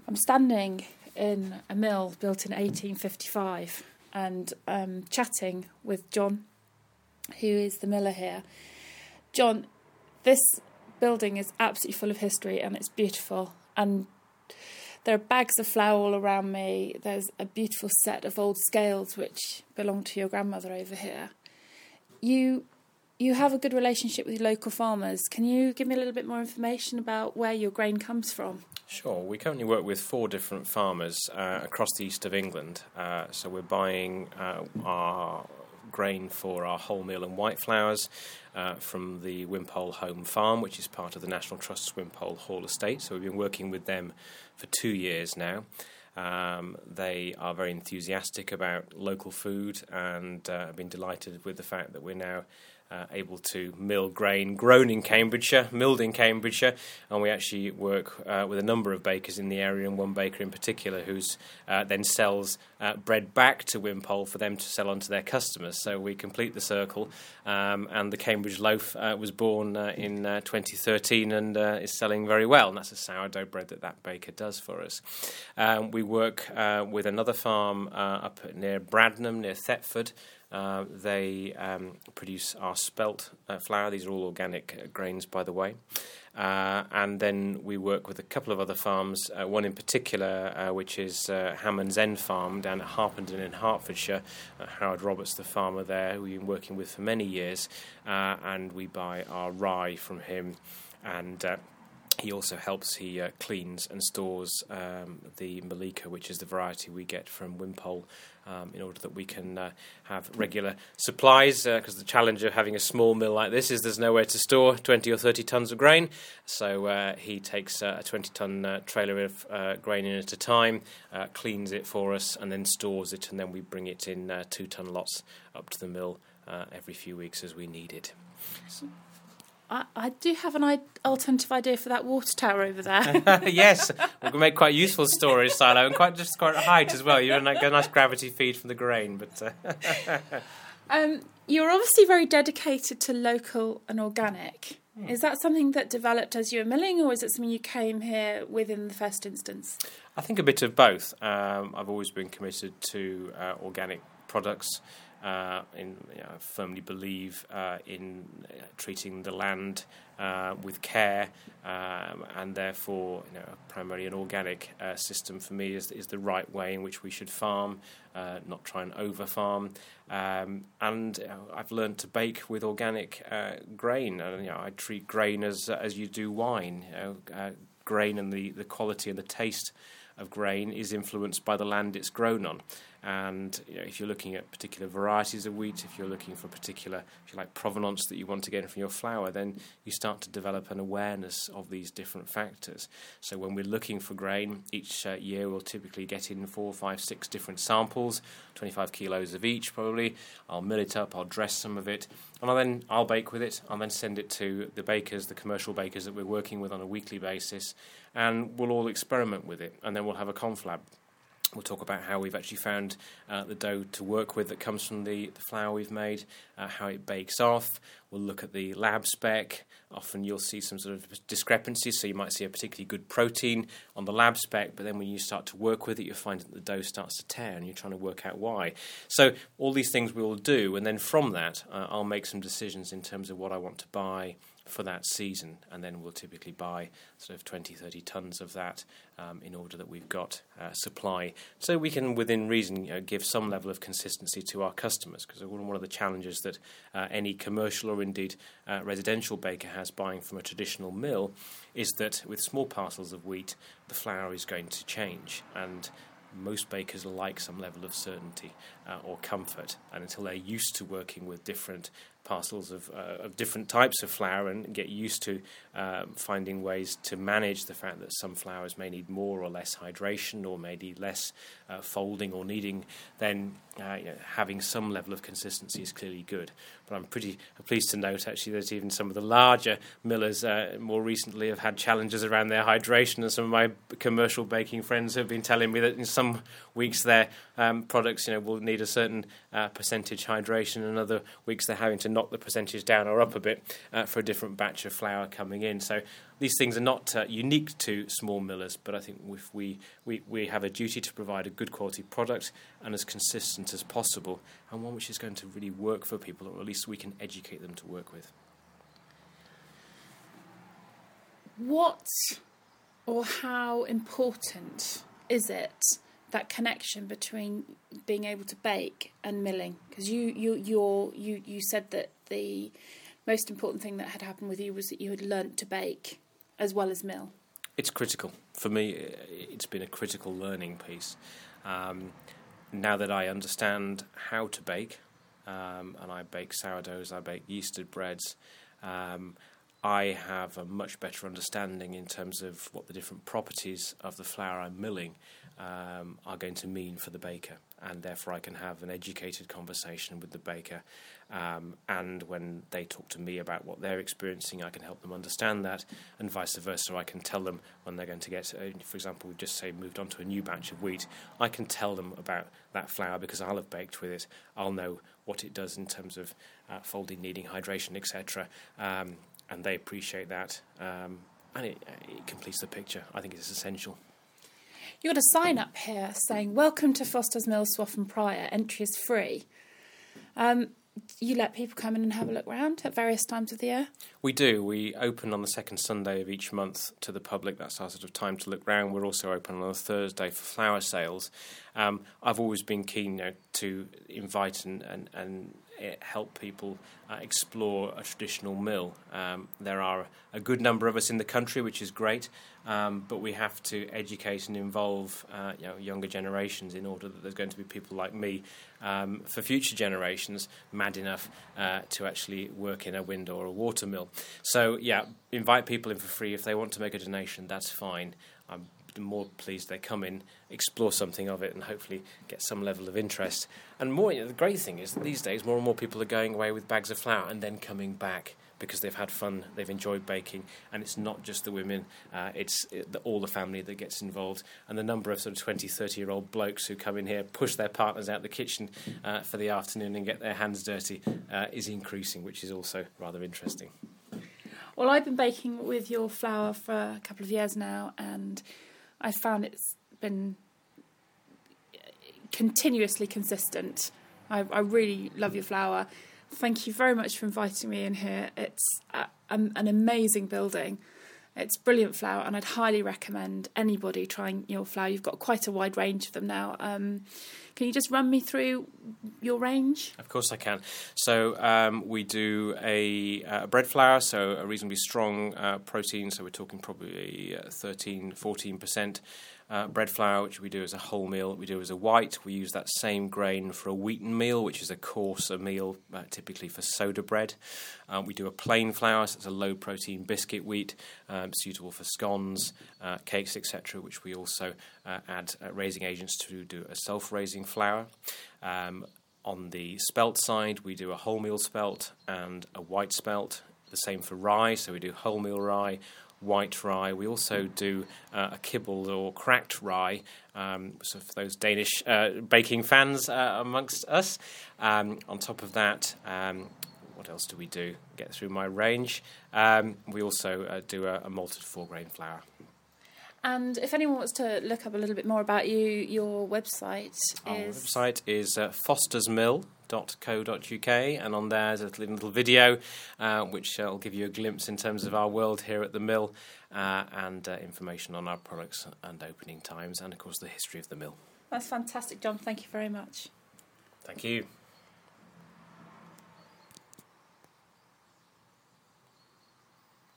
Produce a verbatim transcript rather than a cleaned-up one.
I'm standing in a mill built in eighteen fifty-five and um, chatting with John, who is the miller here. John, this building is absolutely full of history and it's beautiful. And there are bags of flour all around me. There's a beautiful set of old scales which belong to your grandmother over here. You you have a good relationship with your local farmers. Can you give me a little bit more information about where your grain comes from? Sure. We currently work with four different farmers uh, across the east of England. Uh, so we're buying uh, our grain for our wholemeal and white flours uh, from the Wimpole Home Farm, which is part of the National Trust's Wimpole Hall Estate. So we've been working with them for two years now. Um, they are very enthusiastic about local food and uh, have been delighted with the fact that we're now uh, able to mill grain grown in Cambridgeshire, milled in Cambridgeshire, and we actually work uh, with a number of bakers in the area, and one baker in particular who's uh, then sells uh, bread back to Wimpole for them to sell on to their customers. So we complete the circle, um, and the Cambridge loaf uh, was born uh, in uh, twenty thirteen and uh, is selling very well, and that's a sourdough bread that that baker does for us. Um, we work uh, with another farm uh, up near Bradnam, near Thetford. Uh, they um, produce our spelt uh, flour. These are all organic uh, grains, by the way. Uh, and then we work with a couple of other farms, uh, one in particular, uh, which is uh, Hammond's End Farm down at Harpenden in Hertfordshire. Uh, Howard Roberts, the farmer there, who we've been working with for many years. Uh, and we buy our rye from him. And uh, he also helps, he uh, cleans and stores um, the Malika, which is the variety we get from Wimpole, um, in order that we can uh, have regular supplies, because uh, the challenge of having a small mill like this is there's nowhere to store twenty or thirty tonnes of grain. So uh, he takes uh, a twenty-tonne uh, trailer of uh, grain in at a time, uh, cleans it for us, and then stores it, and then we bring it in uh, two-tonne lots up to the mill uh, every few weeks as we need it. So, I, I do have an I- alternative idea for that water tower over there. Yes, we can make quite useful storage silo and quite just quite a height as well. You get a nice gravity feed from the grain. But uh... um, you're obviously very dedicated to local and organic. Mm. Is that something that developed as you were milling, or is it something you came here with in the first instance? I think a bit of both. Um, I've always been committed to uh, organic products. Uh, in, you know, I firmly believe uh, in uh, treating the land uh, with care, um, and therefore, you know, primarily an organic uh, system for me is is the right way in which we should farm, uh, not try and over farm. Um, and you know, I've learned to bake with organic uh, grain, and you know, I treat grain as as you do wine. You know, uh, grain and the, the quality and the taste of grain is influenced by the land it's grown on. And you know, if you're looking at particular varieties of wheat, if you're looking for particular, if you like, provenance that you want to get from your flour, then you start to develop an awareness of these different factors. So when we're looking for grain, each uh, year we'll typically get in four, five, six different samples, twenty-five kilos of each probably. I'll mill it up, I'll dress some of it, and I'll then I'll bake with it. I'll then send it to the bakers, the commercial bakers that we're working with on a weekly basis, and we'll all experiment with it, and then we'll have a conflab. We'll talk about how we've actually found uh, the dough to work with that comes from the, the flour we've made, uh, how it bakes off. We'll look at the lab spec. Often you'll see some sort of discrepancies, so you might see a particularly good protein on the lab spec, but then when you start to work with it, you'll find that the dough starts to tear, and you're trying to work out why. So all these things we will do, and then from that, uh, I'll make some decisions in terms of what I want to buy for that season, and then we'll typically buy sort of twenty, thirty tonnes of that um, in order that we've got uh, supply, so we can, within reason, you know, give some level of consistency to our customers, because one of the challenges that uh, any commercial or indeed uh, residential baker has buying from a traditional mill is that with small parcels of wheat, the flour is going to change, and most bakers like some level of certainty uh, or comfort, and until they're used to working with different parcels of, uh, of different types of flour and get used to um, finding ways to manage the fact that some flours may need more or less hydration or may need less uh, folding or kneading, then uh, you know, having some level of consistency is clearly good. But I'm pretty pleased to note, actually, that even some of the larger millers uh, more recently have had challenges around their hydration, and some of my commercial baking friends have been telling me that in some weeks their um, products, you know, will need a certain uh, percentage hydration, and other weeks they're having to knock the percentage down or up a bit uh, for a different batch of flour coming in. So these things are not uh, unique to small millers, but I think if we, we, we have a duty to provide a good quality product and as consistent as possible, and one which is going to really work for people, or at least we can educate them to work with. What or how important is it, that connection between being able to bake and milling? Because you, you, you're, you, you said that the most important thing that had happened with you was that you had learnt to bake as well as mill. It's critical. For me, it's been a critical learning piece. Um, now that I understand how to bake, um, and I bake sourdoughs, I bake yeasted breads, um, I have a much better understanding in terms of what the different properties of the flour I'm milling um, are going to mean for the baker, and therefore I can have an educated conversation with the baker, um, and when they talk to me about what they're experiencing, I can help them understand that, and vice versa. I can tell them when they're going to get, uh, for example, we just say moved on to a new batch of wheat, I can tell them about that flour because I'll have baked with it. I'll know what it does in terms of uh, folding, kneading, hydration, et cetera. Um, and they appreciate that, um, and it, it completes the picture. I think it's essential. You got a sign up here saying, "Welcome to Foster's Mill, Swaffham Prior. Entry is free." Um, you let people come in and have a look round at various times of the year? We do. We open on the second Sunday of each month to the public. That's our sort of time to look round. We're also open on a Thursday for flour sales. Um, I've always been keen, you know, to invite and, and, and help people uh, explore a traditional mill. Um, there are a good number of us in the country, which is great, um, but we have to educate and involve uh, you know, younger generations in order that there's going to be people like me um, for future generations mad enough uh, to actually work in a wind or a water mill. So, yeah, invite people in for free. If they want to make a donation, that's fine. I'm the more pleased they come in, explore something of it, and hopefully get some level of interest. And more, you know, the great thing is that these days more and more people are going away with bags of flour and then coming back because they've had fun, they've enjoyed baking, and it's not just the women, uh, it's it, the, all the family that gets involved. And the number of sort of twenty, thirty-year-old blokes who come in here, push their partners out the kitchen uh, for the afternoon and get their hands dirty uh, is increasing, which is also rather interesting. Well, I've been baking with your flour for a couple of years now, and I found it's been continuously consistent. I, I really love your flour. Thank you very much for inviting me in here. It's a, um, an amazing building. It's brilliant flour, and I'd highly recommend anybody trying your flour. You've got quite a wide range of them now. Um, can you just run me through your range? Of course I can. So um, we do a uh, bread flour, so a reasonably strong uh, protein, so we're talking probably uh, thirteen, fourteen percent uh, bread flour, which we do as a wholemeal. We do as a white. We use that same grain for a wheaten meal, which is a coarser meal, uh, typically for soda bread. Um, we do a plain flour, so it's a low-protein biscuit wheat, um, suitable for scones, uh, cakes, et cetera, which we also uh, add uh, raising agents to do a self-raising flour. Um, on the spelt side, we do a wholemeal spelt and a white spelt. The same for rye, so we do wholemeal rye, white rye. We also do uh, a kibbled or cracked rye, um, so for those Danish uh, baking fans uh, amongst us. Um, on top of that, um, what else do we do? Get through my range. Um, we also uh, do a, a malted four-grain flour. And if anyone wants to look up a little bit more about you, your website Our is... website is uh, fosters mill dot co dot uk, and on there is a little, little video uh, which will give you a glimpse in terms of our world here at the mill, uh, and uh, information on our products and opening times, and of course the history of the mill. That's fantastic, John. Thank you very much. Thank you.